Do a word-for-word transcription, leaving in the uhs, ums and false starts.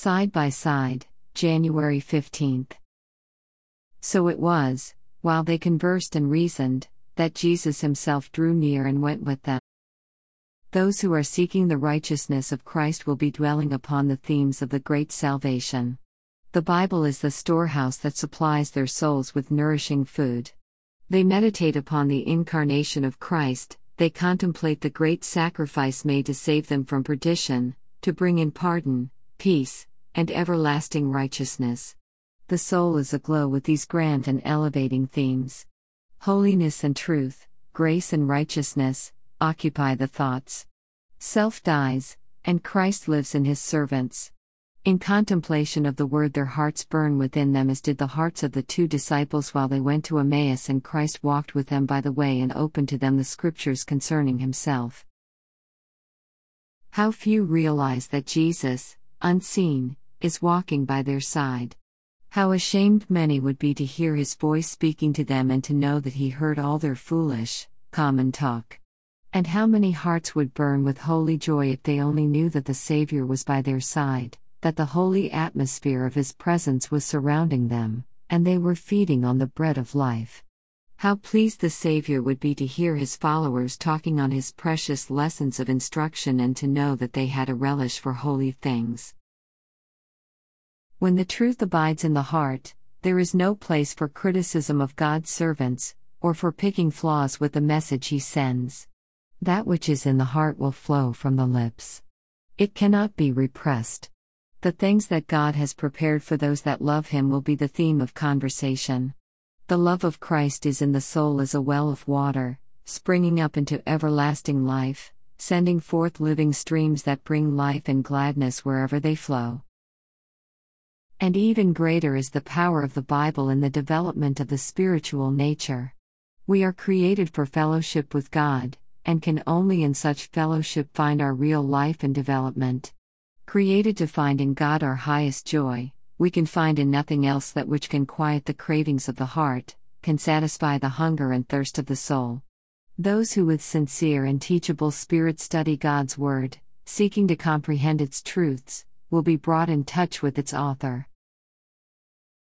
Side by Side, January fifteenth. So it was, while they conversed and reasoned, that Jesus himself drew near and went with them. Those who are seeking the righteousness of Christ will be dwelling upon the themes of the great salvation. The Bible is the storehouse that supplies their souls with nourishing food. They meditate upon the incarnation of Christ, they contemplate the great sacrifice made to save them from perdition, to bring in pardon, peace, and everlasting righteousness. The soul is aglow with these grand and elevating themes. Holiness and truth, grace and righteousness, occupy the thoughts. Self dies, and Christ lives in his servants. In contemplation of the word their hearts burn within them, as did the hearts of the two disciples while they went to Emmaus and Christ walked with them by the way and opened to them the scriptures concerning himself. How few realize that Jesus, unseen, is walking by their side. How ashamed many would be to hear his voice speaking to them and to know that he heard all their foolish, common talk. And how many hearts would burn with holy joy if they only knew that the Savior was by their side, that the holy atmosphere of his presence was surrounding them, and they were feeding on the bread of life. How pleased the Savior would be to hear his followers talking on his precious lessons of instruction and to know that they had a relish for holy things. When the truth abides in the heart, there is no place for criticism of God's servants, or for picking flaws with the message he sends. That which is in the heart will flow from the lips. It cannot be repressed. The things that God has prepared for those that love him will be the theme of conversation. The love of Christ is in the soul as a well of water, springing up into everlasting life, sending forth living streams that bring life and gladness wherever they flow. And even greater is the power of the Bible in the development of the spiritual nature. We are created for fellowship with God, and can only in such fellowship find our real life and development. Created to find in God our highest joy, we can find in nothing else that which can quiet the cravings of the heart, can satisfy the hunger and thirst of the soul. Those who with sincere and teachable spirit study God's Word, seeking to comprehend its truths, will be brought in touch with its author.